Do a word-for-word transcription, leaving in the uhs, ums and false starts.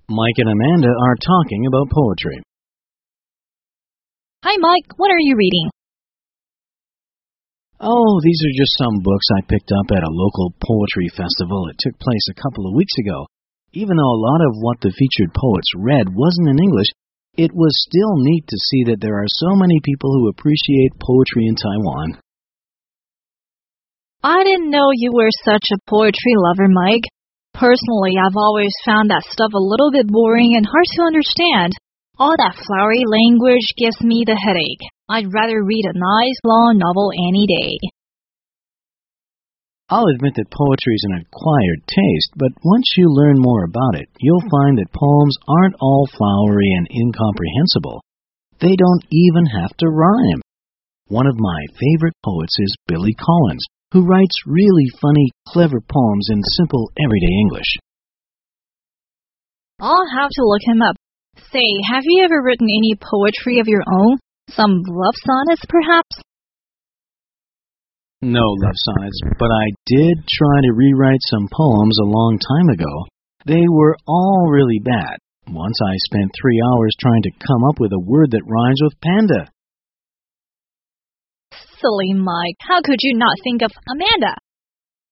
Mike and Amanda are talking about poetry. Hi, Mike. What are you reading? Oh, these are just some books I picked up at a local poetry festival that took place a couple of weeks ago. Even though a lot of what the featured poets read wasn't in English, it was still neat to see that there are so many people who appreciate poetry in Taiwan. I didn't know you were such a poetry lover, Mike. Personally, I've always found that stuff a little bit boring and hard to understand. All that flowery language gives me the headache. I'd rather read a nice, long novel any day. I'll admit that poetry is an acquired taste, but once you learn more about it, you'll find that poems aren't all flowery and incomprehensible. They don't even have to rhyme. One of my favorite poets is Billy Collins, who writes really funny, clever poems in simple, everyday English. I'll have to look him up. Say, have you ever written any poetry of your own? Some love sonnets, perhaps? No love sonnets, but I did try to rewrite some poems a long time ago. They were all really bad. Once I spent three hours trying to come up with a word that rhymes with panda. Silly Mike, how could you not think of Amanda?